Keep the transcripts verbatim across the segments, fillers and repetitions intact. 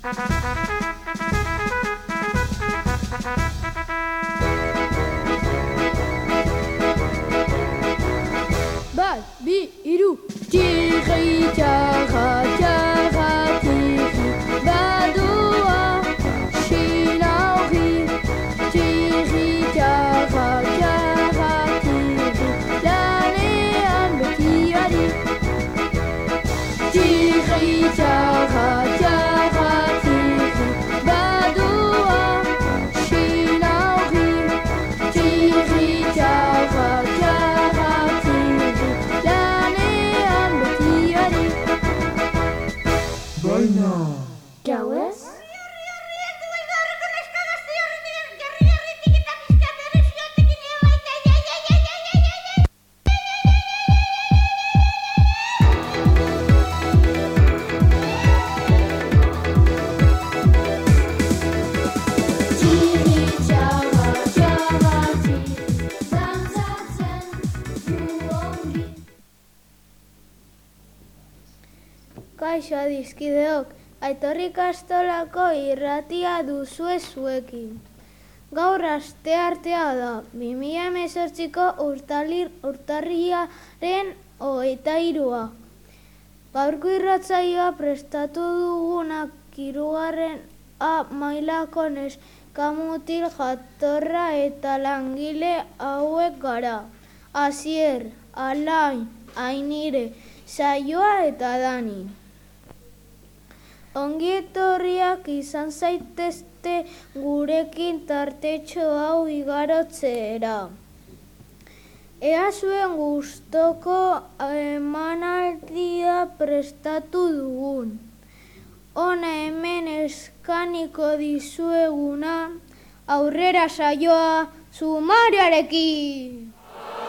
Bat, bi, hiru. Txirri, txarra, txarra, txirri, badoa, xinauri. Txirri, txarra, txarra, txirri, lanean beti ari. Txirri, txarra, txarra, txirri, badoa, xinauri. Txirri, txarra, txarra, txirri, lanean beti ari. Baina... Gauez? Txirri, txarra, txarra, txirri, dantzatzen du ongi. Kaixo adiskideok, Aitorri Kastolako irratia duzue zuekin. Gaur asteartea da, bi mila hemezortziko urtalir- urtarrilaren hogeita hirua. Gaurko irratsaioa prestatu dugunak hirugarren A mailako neskamutil jatorra eta langile hauek gara. Asier, Alain, Ainire, Saioa eta Dani. Ongi etorriak izan zaitezte gurekin tartetxo hau igarotzera. Ea zuen gustoko emanaldia prestatu dugun. Hona hemen eskaniko dizueguna, aurrera saioa sumariarekin.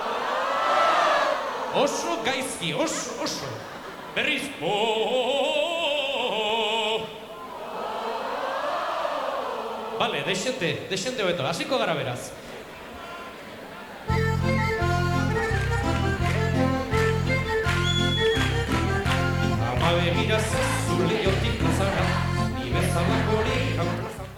Oso gaizki, oso, oso. Berriz, bo. Bale, deixente, deixente hobeto, hasiko gara beraz. Ama begira zazu lehiotik plazara, ni bezalako hori plazara.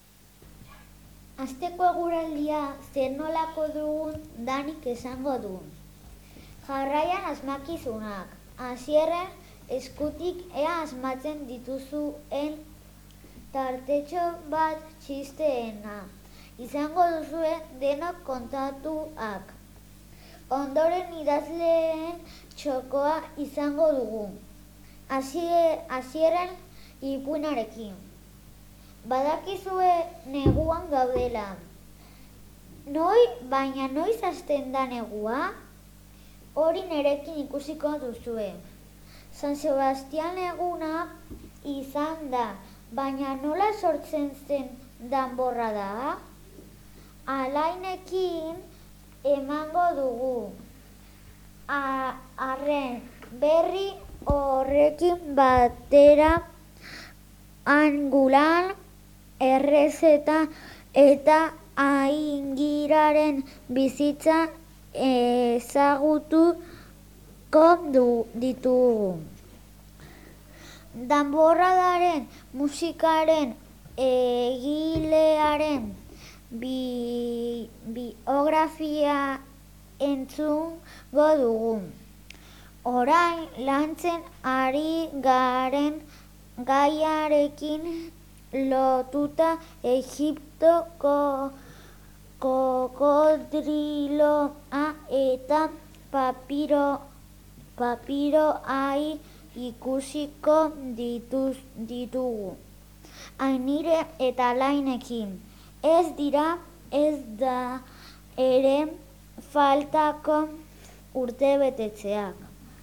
Asteko eguraldia zer nolako dugun Danik esango du. Jarraian asmakizunak. Hasierren eskutik ea asmatzen dituzuen tartetxo bat txisteena. Izango duzue denok kontatuak. Ondoren idazleen txokoa izango dugu. Hasierren ipuinarekin. Badakizue neguan gaudela. Noi, baina noiz hasten da negua? Hori nerekin ikusiko duzue. San Sebastian eguna izan da, baina nola sortzen zen danborra da? Alainekin emango dugu. Arren berri horrekin batera angulan errezeta eta aingiraren bizitza ezagutuko ditugu. Danborradaren musikaren egilearen bi, biografia entzungo dugu. Orain lantzen ari garen gaiarekin lotuta Egiptoko kokodriloa eta papiro, papiroai ikusiko dituz, ditugu. Ainire eta Alainekin. Ez dira, ez da ere faltako urtebetetzeak.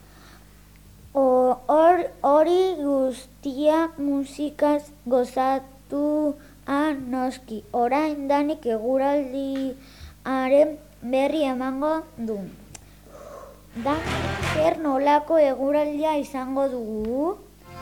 Hori guztia musikaz gozatua noski. Orain Danik eguraldiaren berri emango du. Danik zer nolako eguraldia izango dugu?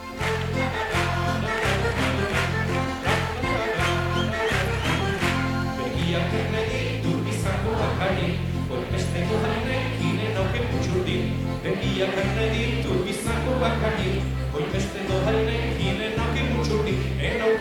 Begiak erreditu bizako bakari, korpesteko hainekin enoke mutxurdi. Begiak erreditu bizako bakari, korpesteko hainekin enoke mutxurdi. Enoke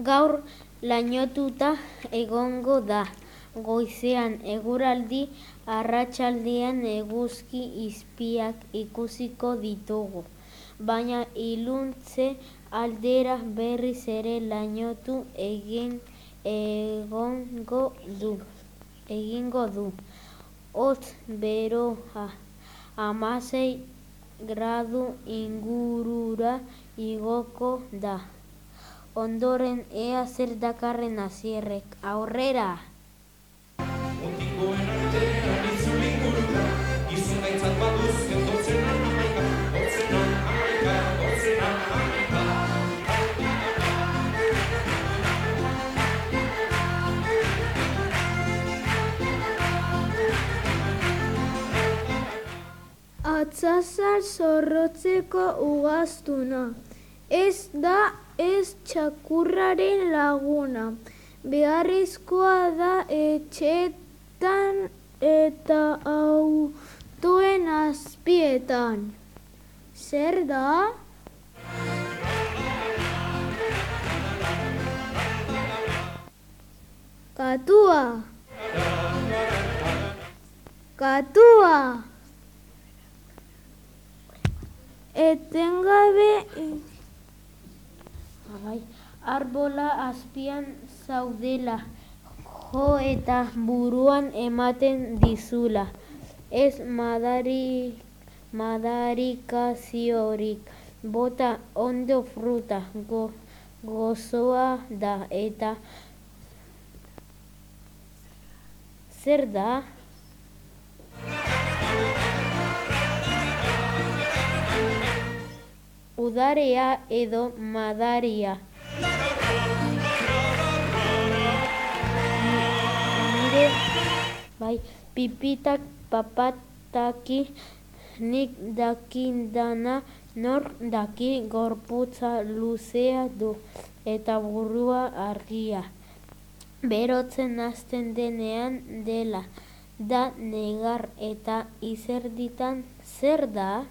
Gaur lainotuta egongo da. Goizean eguraldi, arratsaldean eguzki izpiak ikusiko ditugu. Baina iluntze aldera berriz ere lainotu egin egongo du. Egingo du. Hotz beroa hamasei gradu ingurura igoko da. Ondoren ea zer dakarren Asierrek. Aurrera! Mutikoen artean itzul ingurura, gizun gaitzat baduz zendotzena hamaika, hotzena hamaika, hotzena hamaika. Atzazal zorrotzeko ugaztuna, ez da ez txakurraren laguna. Beharrezkoa da etxetan eta autoen azpietan. Zer da? Katua! Katua! Etengabe... Bai, arbola azpian zaudela, jo eta buruan ematen dizula. Ez madari, madarikaziorik, bota ondo fruta, go, gozoa da eta... Zer da? Udarea edo madaria. Nire, bai, pipitak papataki, nik dakindana, nor daki gorputza luzea du, eta burua argia. Berotzen hasten denean dela, da negar eta izerditan zer da?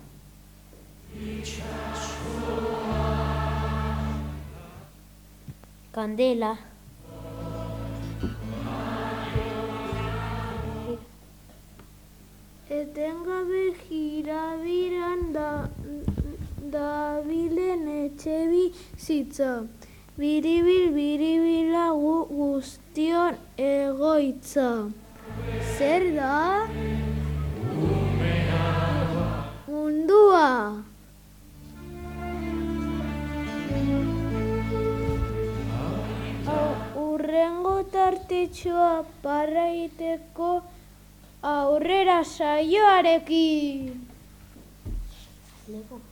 Kandela. Etengabe jirabiran da dabilen etxebizitza. Biribil biribila gu guztion egoitza. Zer da? Mundua. Urrengo tartetxoa parraiteko aurrera saioarekin. Lego.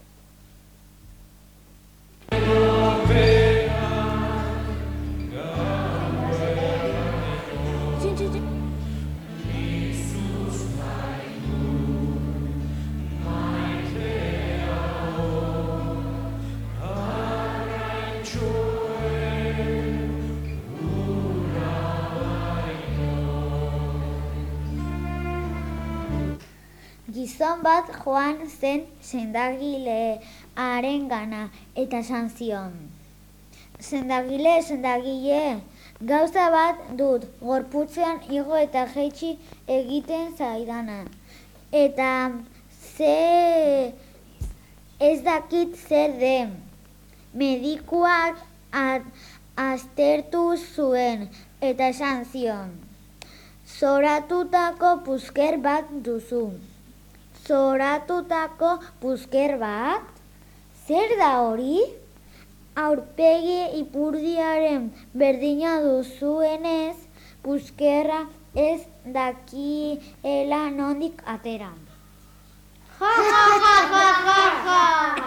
Gizon bat joan zen sendagilearengana eta esan zion. Sendagile, sendagile, gauza bat dut gorputzean igo eta jaitsi egiten zaidana. Eta ze ez dakit zer den. Medikuak aztertu zuen eta esan zion. Zoratutako pusker bat duzu. Zoratutako pusker bat? Zer da hori? Aurpegi ipurdiaren berdina duzuenez, puskerra ez dakiela nondik atera. Ja, ja, ja, ja, ja, ja!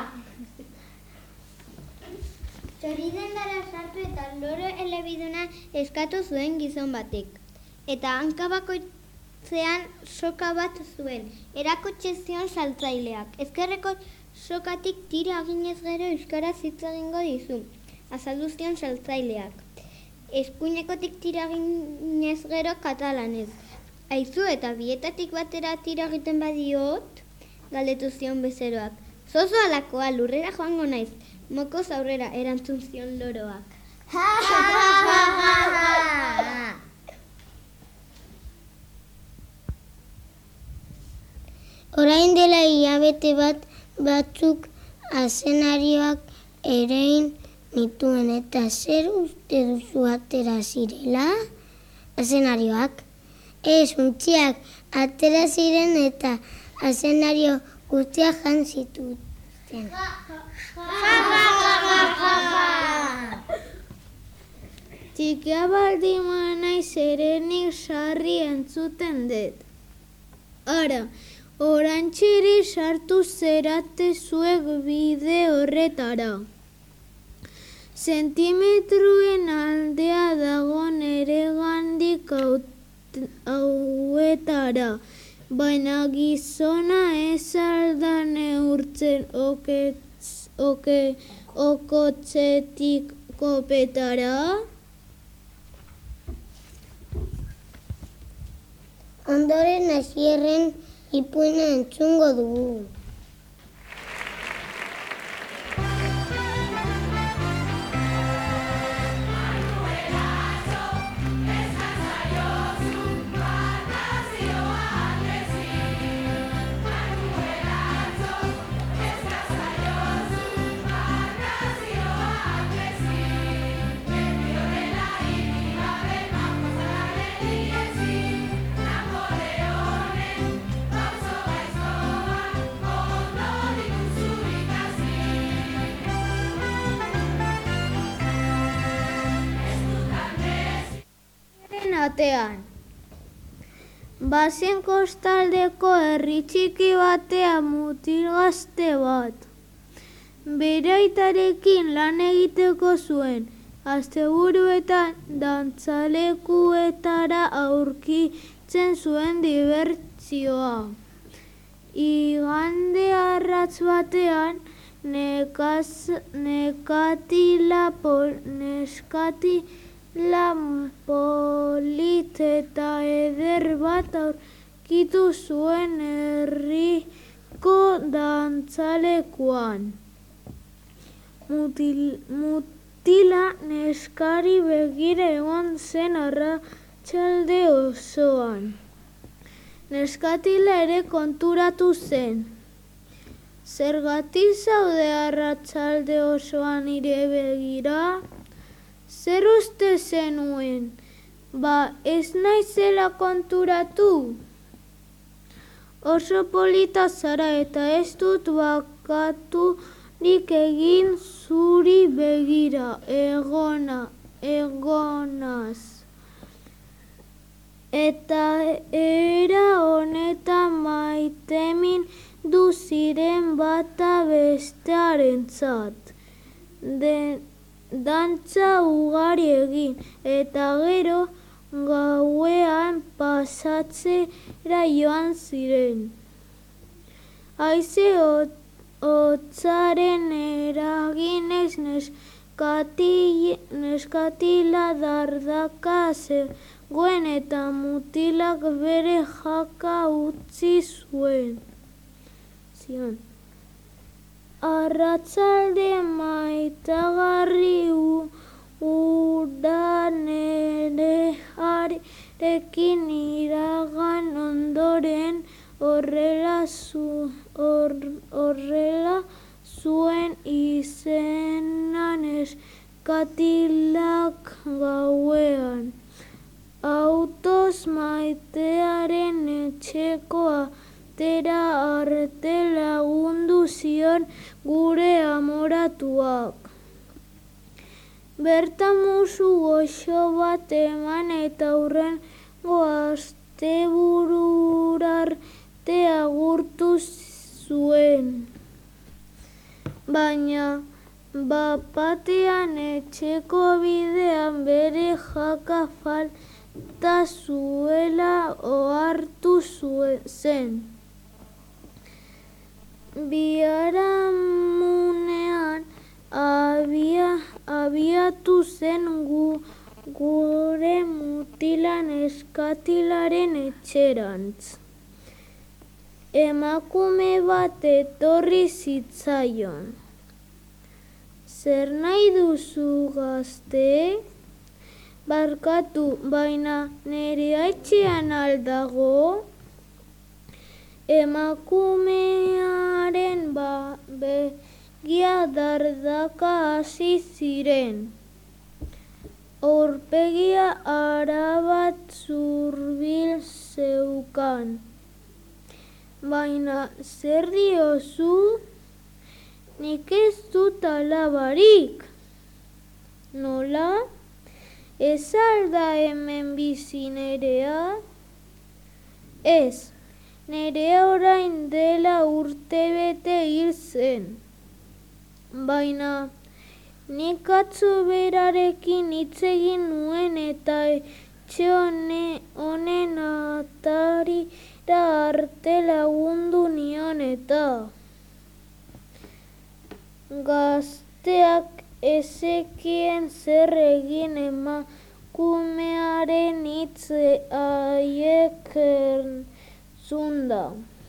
Txoridendara sartu eta loro elebiduna eskatu zuen gizon batek. Eta hanka bakoitzean soka bat zuen, erakutsi zion saltzaileak. Ezkerreko sokatik tira eginez gero euskaraz hitz egingo dizu, azaldu zion saltzaileak. Eskuinekotik tira eginez gero katalanez. Aizu eta bietatik batera tira egiten badiot, galdetu zion bezeroak. Zozo alakoa, lurrera joango naiz, mokoz aurrera erantzun zion loroak. Orain dela hilabete bat batzuk azenarioak erein nituen eta zer uste duzu atera zirela? Azenarioak? Ez, untxiak atera ziren eta azenario guztiak jan zituzten. Txikia baldin naiz erenik sarri entzuten dut. Ara, orantxiri sartu zerate zuek bide horretara. Zentimetruen aldea dago nere gandik hauetara, baina gizona ez alda neurtzen oketz, oke, okotzetik kopetara. Ondoren hasierren ipuina entzungo dugu. Atean. Bazen kostaldeko herri txiki batean mutil gazte bat. Bere aitarekin lan egiteko zuen, asteburuetan dantzalekuetara aurkitzen zuen dibertsioa. Igande arratz batean nekaz, nekatila pol, neskati lan polit eta eder bat aurkitu zuen herriko dantzalekuan. Mutil, mutila neskari begira egon zen arratsalde osoan. Neskatila ere konturatu zen. Zergatik zaude arratsalde osoan nire begira? Zer uste zenuen? Ba, ez naizela konturatu? Oso polita zara eta ez dut bakaturik egin zuri begira, egona, egonaz. Eta era honetan maitemin du ziren bata bestearentzat. Den dantza ugari egin, eta gero gauean pasatzera joan ziren. Haize hotzaren eraginez neskati, neskatila dardaka zegoen eta mutilak bere jaka utzi zuen. Zion. Arratzalde maitagarri ura nere arekin iragan ondoren horrela, zu, or, horrela zuen izena neskatilak gauean. Autoz maitearen etxekoa atera arte lagundu zion gure amoratuak. Bertan musu goxo bat eman eta hurrengo astebururarte agurtu zuen. Baina bapatean etxeko bidean bere jaka falta zuela ohartu zen. Biharamunean abia, abiatu zen gu, gure mutilan eskatilaren etxerantz. Emakume bat etorri zitzaion. Zer nahi duzu gazte? Barkatu, baina nire etxean aldago? Emakumearen ba begia dardaka hasi ziren. Aurpegia arabat zurbil zeukan. Baina zer diozu? Nik ez dut alabarik. Nola? Ez alda hemen bizi nerea? Ez, nerea orain dela urtebete hil zen. Baina nik atzo berarekin hitz egin nuen eta etxe honen atarira arte lagundu nion eta gazteak ezekien zer egin emakumearen hitz haiek entzunda.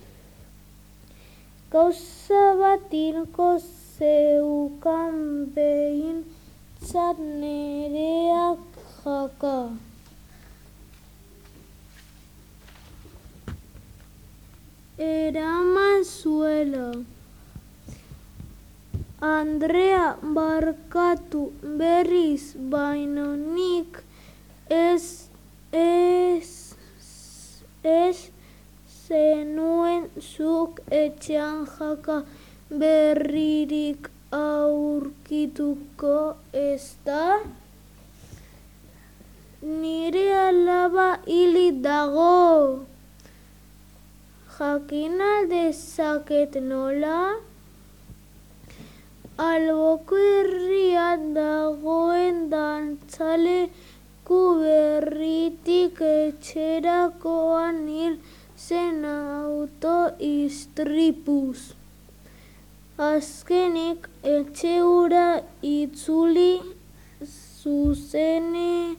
Gauza bat hilko zeukan behintzat nereak jaka. Eraman zuela. Andrea, barkatu berriz, baina nik ez, ez, ez zenuen zuk etxean jaka berririk aurkituko, ezta? Nire alaba hilik dago. Jakin aldezaket nola? Alboko herrian dagoen dantzaleku berritik etxerakoan hil zen auto istripuz. Azkenik etxe hura itzuli zuzene,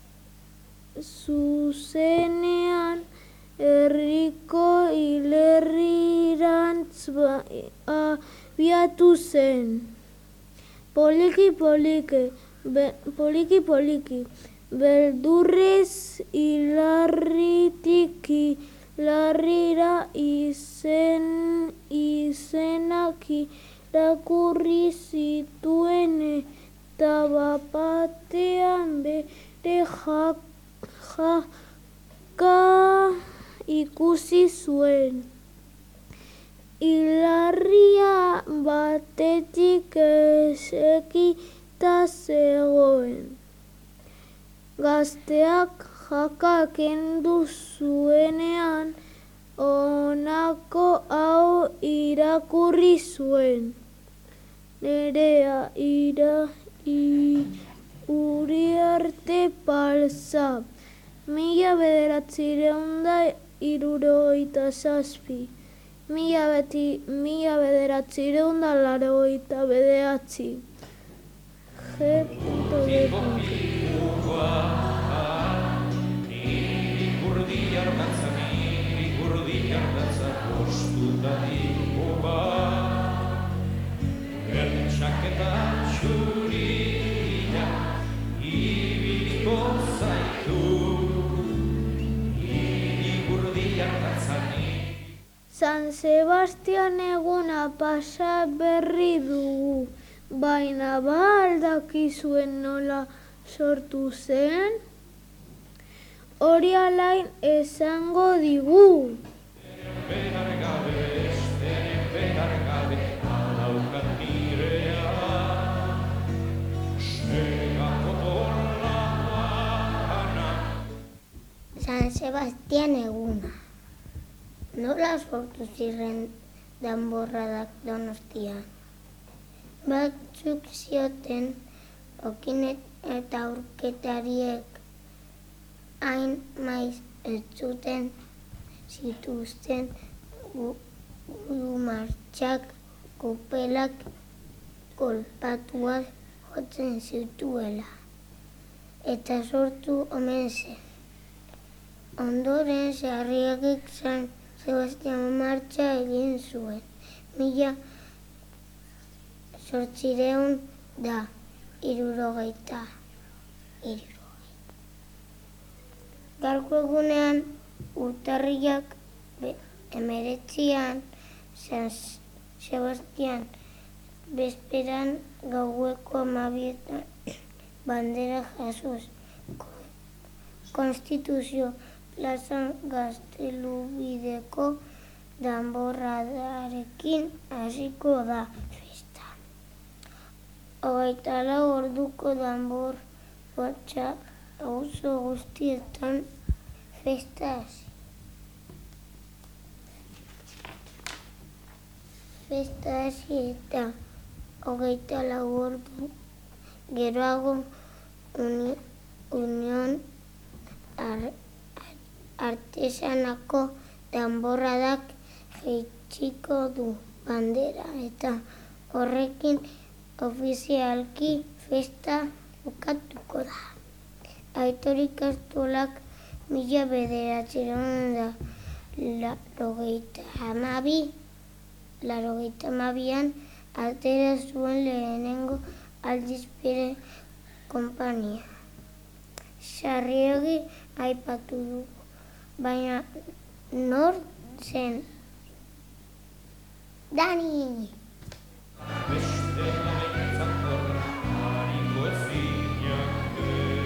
zuzenean herriko hilerrirantz abiatu zen. Poliki poliki, be, poliki poliki, beldurrez hilarritik hilarrira izen, izenak irakurri zituen eta bapatean bere jaka ikusi zuen. Hilarria batetik esekita zegoen. Gazteak jaka kendu zuenean honako hau irakurri zuen. Nerea ira Uriarte Palza, mila bederatziehun da hirurogeita zazpi. Mila beti, mila bederatziehun da laurogeita bederatzi. G. Niri gurdi ardatza, niri gurdi ardatza, postutatiko bat. Gertxaketa txuria, ibiliko zaitu. Niri gurdi ardatza, San Sebastian eguna pasa berri dugu, baina ba aldakizuen nola sortu zen? Hori alain esango digu. behar gabe, esteren behar gabe, alaukat nirea. Segako torlana. San Sebastian eguna. Nola sortu ziren danborradak Donostian. Batzuk zioten okinet eta aurketariek hain maiz ez zuten zituzten gudu martxak kupelak kolpatuak jotzen zituela. Eta sortu omen zen. Ondoren Sarriagik San Sebastian martxa egin zuen. Mila zortziehun da hirurogeita hiru. Gaurko egunean urtarrilak hemeretzian San Sebastian bezperan gaueko hamabietan bandera jasuz Konstituzio plazan Gaztelubideko danborradarekin hasiko da festa. Hogeita lau orduko danbor batxa auzo guztietan festa hasi. Festa hasi eta hogeita lau ordu geroago uni, Union ar, Artesanako danborradak jaitsiko du bandera eta horrekin ofizialki festa bukatuko da. Aitor ikastolak mila bederatziehun eta laurogeita hamabi laurogeita hamabian atera zuen lehenengo aldiz bere konpainia. Sarriegi aipatu dugu, baina nor zen? Dani! Beste gaitzak hor, hariko ezinak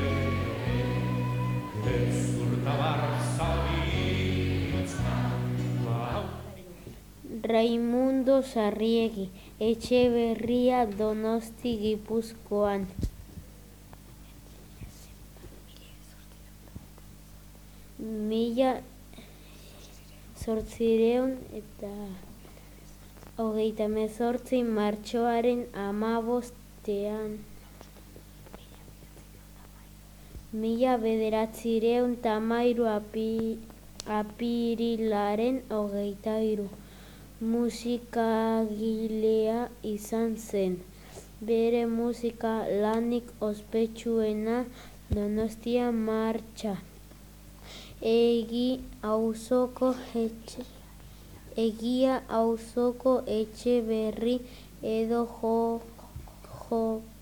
ez urtabar zabitza. Raimundo Sarriegi, Etxeberria, Donosti, Gipuzkoan. Mila zortzireun eta hogeita hemezortzi martxoaren hamabostean. Mila bederatzireun eta hamairu api, apirilaren hogeita hiru. Musikagilea izan zen. Bere musika lanik ospetsuena Donostia martxa. Egi auzoko etxe, egia auzoko etxe berri edo jo, jo,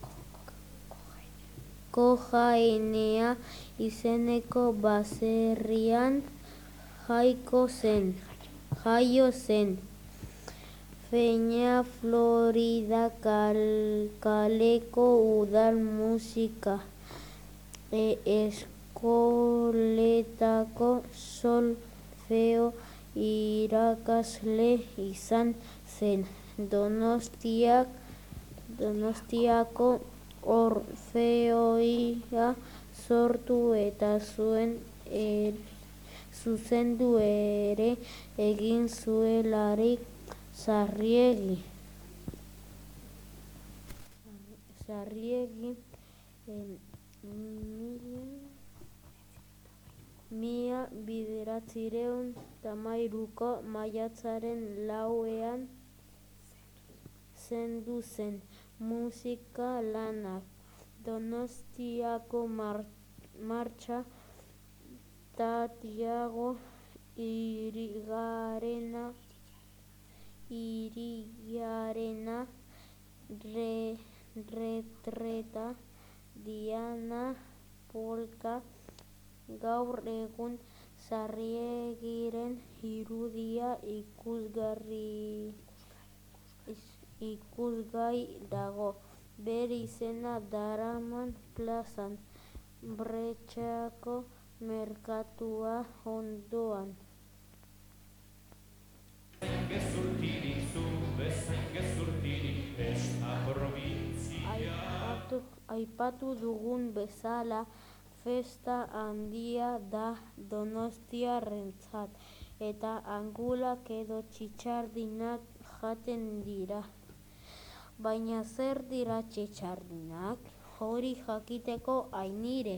kojaenea izeneko baserrian jaiko zen, jaio zen. Feña Florida kal, kaleko udal musika e eskoletako solfeo irakasle izan zen. Donostiak, Donostiako Orfeoia sortu eta zuen er, zuzendu ere egin zuelarik Sarriegi. Sarriegi en, mila bederatziehun eta hamairuko maiatzaren lauean zendu zen musika lanak. Donostiako mar, martxa Tatiago irigarena irigarena re, retreta Diana Polka gaur egun Sarriegiren irudia ikusgarri ikusgai dago. Bere izena daraman plazan Bretxako merkatua ondoan. Gezurtirik zu bezain gezurtirik esta provintzia. Aipatu, aipatu dugun bezala, festa handia da donostiarrentzat eta angulak edo txitxardinak jaten dira. Baina zer dira txitxardinak? Hori jakiteko ainire.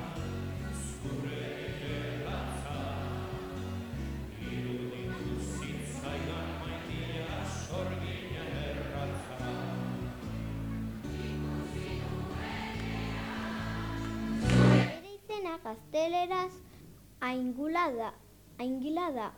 Zure latza, iruditu gazteleraz aingula da. Aingila da.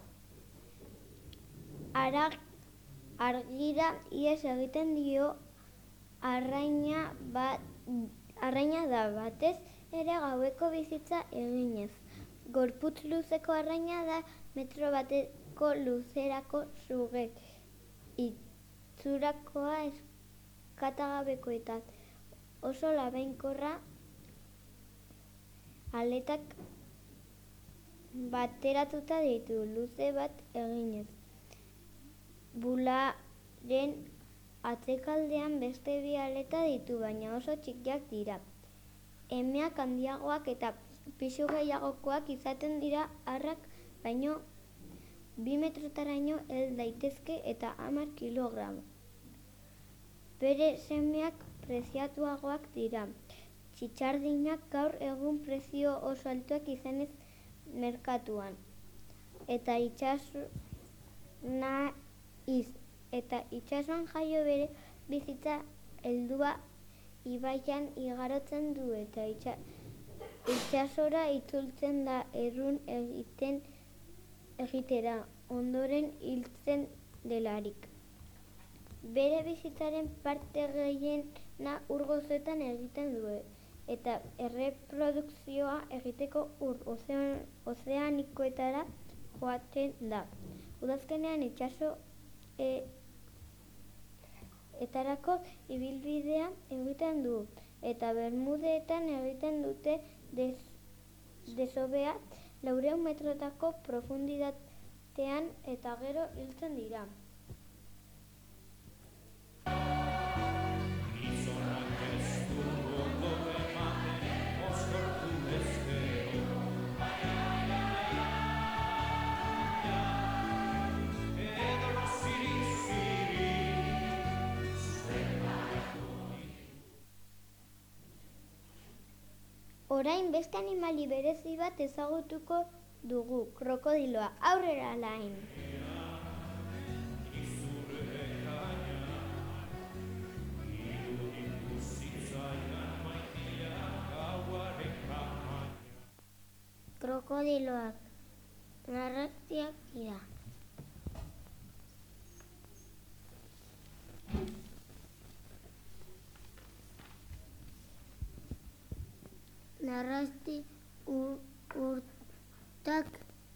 Arag, argira ies egiten dio arraina bat arraina da batez ere gaueko bizitza eginez. Gorputz luzeko arraina da metro bateko luzerako suge. Itzurakoa eskatagabekoa eta oso labeinkorra aletak bateratuta ditu luze bat eginez. Bularen atzekaldean beste bi aleta ditu, baina oso txikiak dira. Emeak handiagoak eta pisu gehiagokoak izaten dira arrak, baino bi metrotaraino hel daitezke eta hamar kilogramo. Bere semeak preziatuagoak dira. Txitxardinak gaur egun prezio oso altuak izanez merkatuan. Eta itxaso naiz eta itxasoan jaio bere bizitza heldua ibaian igarotzen du eta itxa, itxasora itzultzen da errun egiten egitera ondoren hiltzen delarik. Bere bizitzaren parte gehiena ur gozoetan egiten du eta erreprodukzioa egiteko ur ozean, ozeanikoetara joaten da. Udazkenean itxaso e, etarako ibilbidea egiten du eta Bermudeetan egiten dute des, desobea laurehun metrotako profundidatean eta gero hiltzen dira. Orain beste animali berezi bat ezagutuko dugu, krokodiloa. Aurrera lain! Krokodiloak narratiak dira. Narrasti ur, urtak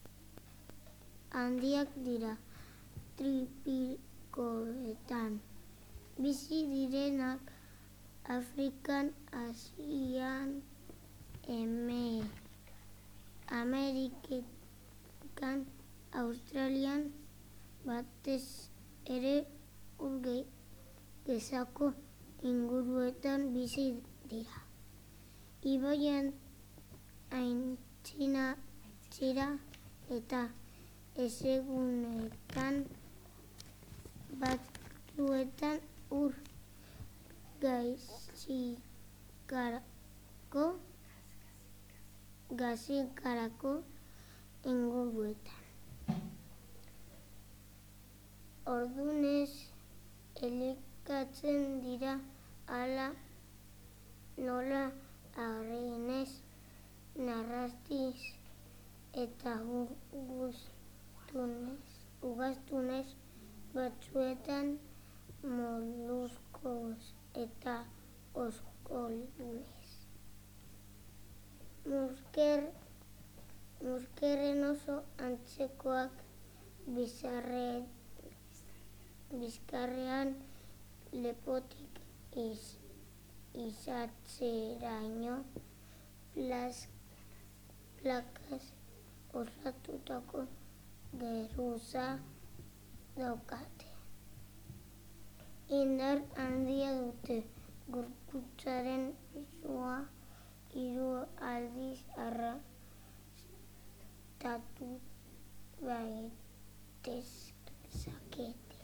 handiak dira tripikoetan. Bizi direnak Afrikan, Asian, eme, Ameriketan, Australian, batez ere ur gezako inguruetan bizi dira. Ibaian aintzina txira eta ezegunetan batzuetan ur gazikarako gazikarako inguruetan. Ordunez elikatzen dira ala nola agrienez, narrastiz eta ugaztunez, batzuetan moluskos eta oskolunez. Musker, muskerren oso antzekoak bizarre, bizkarrean lepotik iz. Izatzeraino plakaz osatutako geruza daukate. Indar handia dute, gorputzaren pisua hiru aldiz arrastatu baitezakete.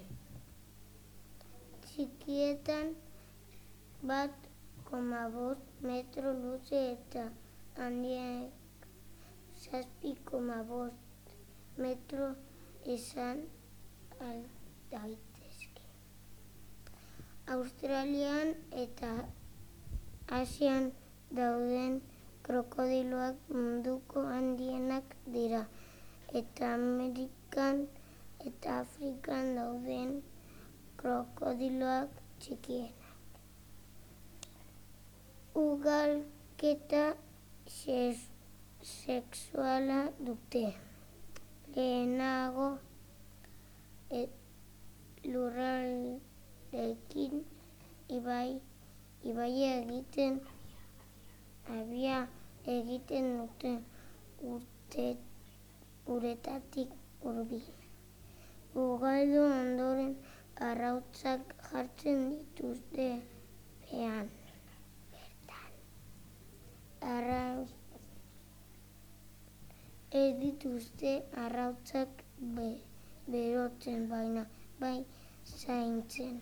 Txikietan bat koma bost metro luze eta handiak zazpi koma bost metro izan daitezke. Australian eta Asian dauden Krokodiloak munduko handienak dira, eta Amerikan eta Afrikan dauden krokodiloak txikienak. Ugalketa sexuala dute. Lehenago et lurraldeekin ibai ibaia egiten abia egiten dute urte uretatik hurbil. Ugaldu ondoren arrautzak jartzen dituzte behan. Bertan. Arrautz ez dituzte arrautzak be, berotzen baina bai zaintzen.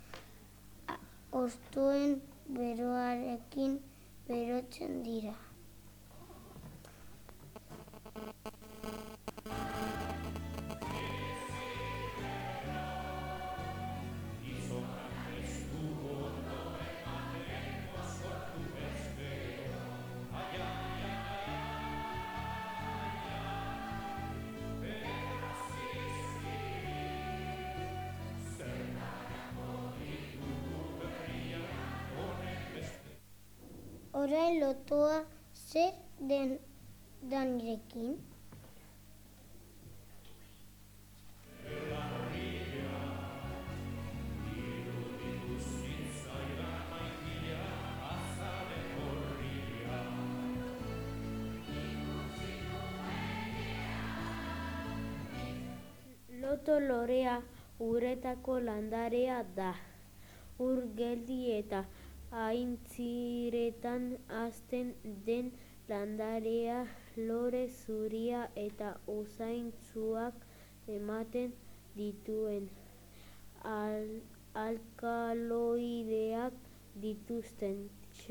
Hostoen beroarekin berotzen dira. Orain lotoa zer den danirekin? Loto lorea uretako landarea da. Ur geldi eta aintziretan hazten den landarea lore zuria eta usaintsuak ematen dituen al, alkaloideak dituzten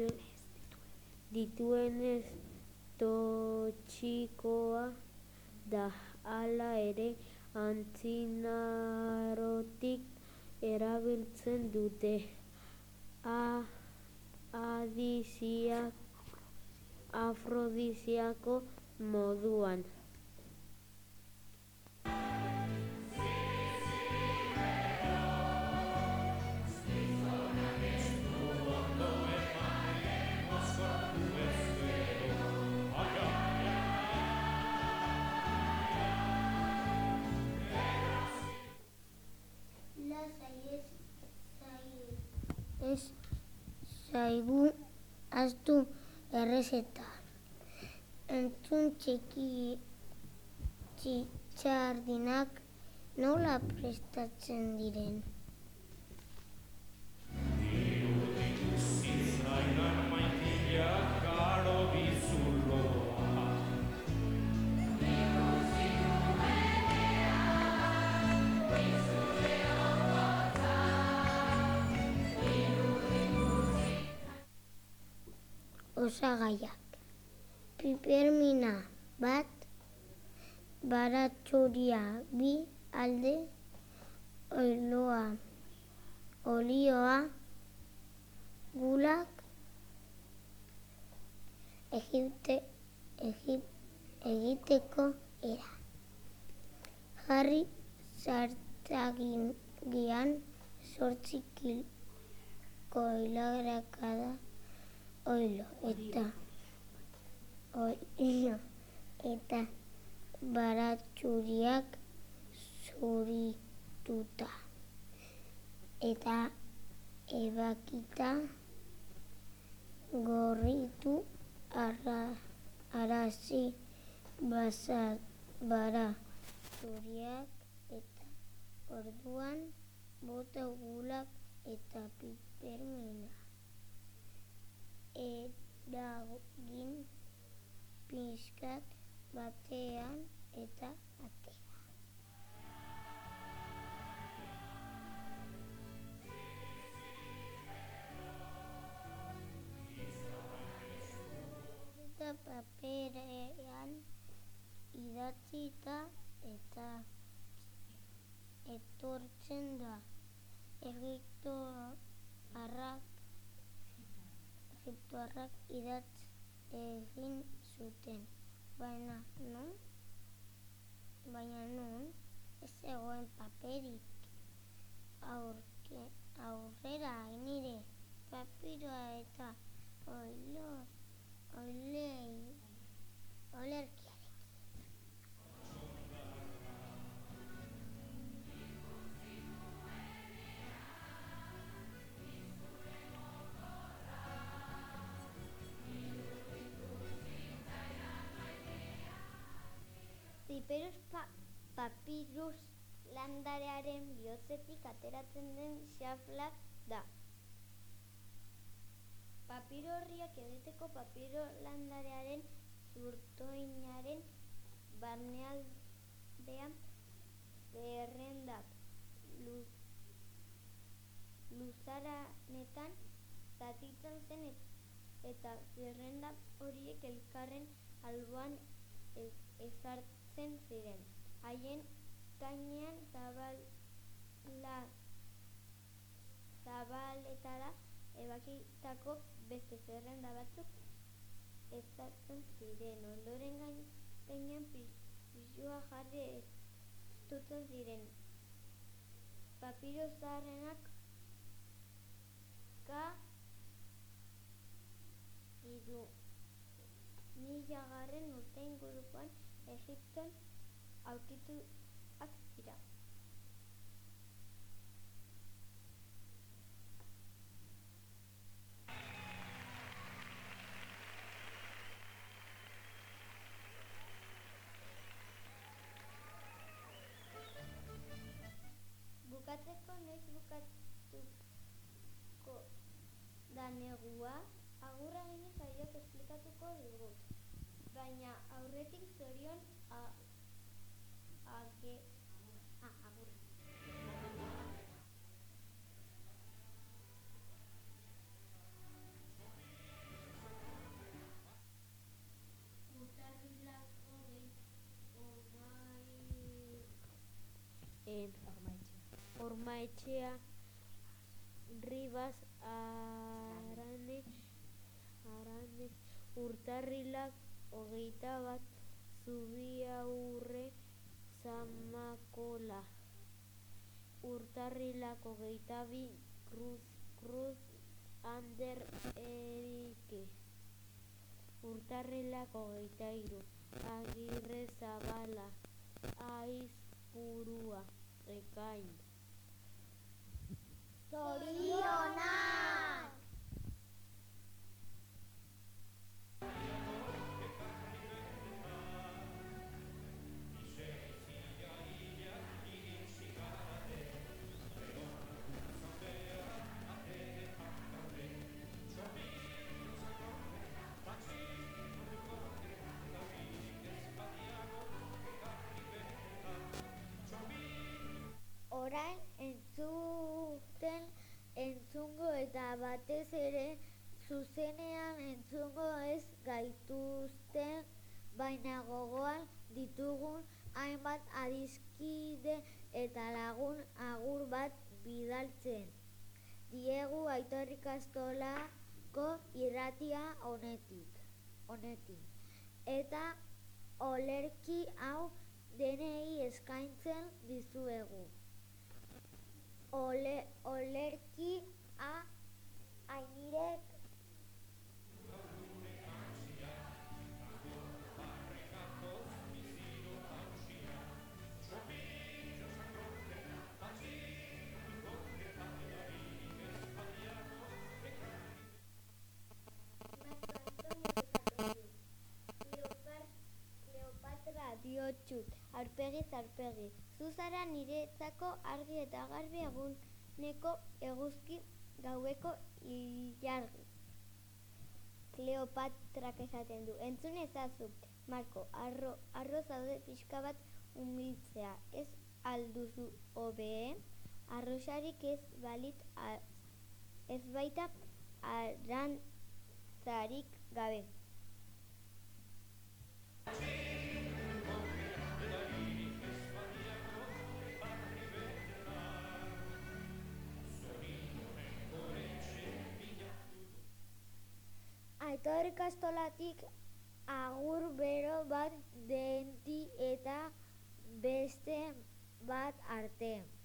dituenez toxikoa da. Hala ere antzinarotik erabiltzen dute A, adisiak, afrodisiako moduan. Ez zaigu ahaztu errezeta. Entzun txiki txardinak nola prestatzen diren. Osagaiak. Pipermina bat, baratxuria bi alde, oiloa, olioa, gulak, egite, egip, egiteko era. Jarri zartagian zortzi kilogramakada oilo eta oilo eta baratxuriak zurituta eta ebakita gorritu ara, arazi baratxuriak eta orduan bota gulak eta pipermina. Eragin pixkat batean eta atera. Eta paperean idatzita eta etortzen da. Egiptoarrak Egiptoarrak idatz egin zuten. Baina nun, baina nun, ez zegoen paperik. Aurke, aurrera nire papiroa eta oilo, oilei, olerkiarekin. Ziperus pa papirus landarearen bihotzetik ateratzen den xafla da. Papiro horriak egiteko papiro landarearen zurtoinaren barnealdean zerrendak lu, luzaranetan zatitzen zen eta zerrenda horiek elkarren alboan ez, ezartzen ziren. Haien gainean zabala, zabaletara ebakitako beste zerrenda batzuk ezartzen ziren. Ondoren gain, gainean pisua jarri estutzen ziren. Papiro zaharrenak ka hiru mila garren urte ingurukoan Egipton aurkituak dira. Bukatzeko noiz bukatuko da negua, agurra egin saioak esplikatuko digut. Baina aurretik zorion a, age, a, agur. En Ormaetxea, Ribas, Arane, Arane, Urtarrilak, hogeita bat, Zubiaurre, Zamakola, Urtarrilak, hogeita bi, Cruz, Cruz, Ander, Erike, Urtarrilak, hogeita hiru, Agirre Zabala, Aizpurua, Ekain. Zorionak! Orain entzuten entzungo eta batez ere zuzenean entzungo ez gaituzten, baina gogoan ditugun hainbat adiskide eta lagun agur bat bidaltzen diegu Aitor ikastolako irratia honetik. honetik. Eta olerki hau denei eskaintzen dizuegu. Ole, olerki a ainirek Kleopatra diotsut, aurpegiz aurpegi. Zuzara niretzako argi eta garbi eguneko eguzki gaueko ilargi. Kleopatrak esaten du, entzun ezazu, Marko, arro, arro zaude pixka bat umiltzea, ez alduzu hobee, arrosarik ez balit, a, ez baita arantzarik gabe. Dator ikastolatik agur bero bat denti eta beste bat arte.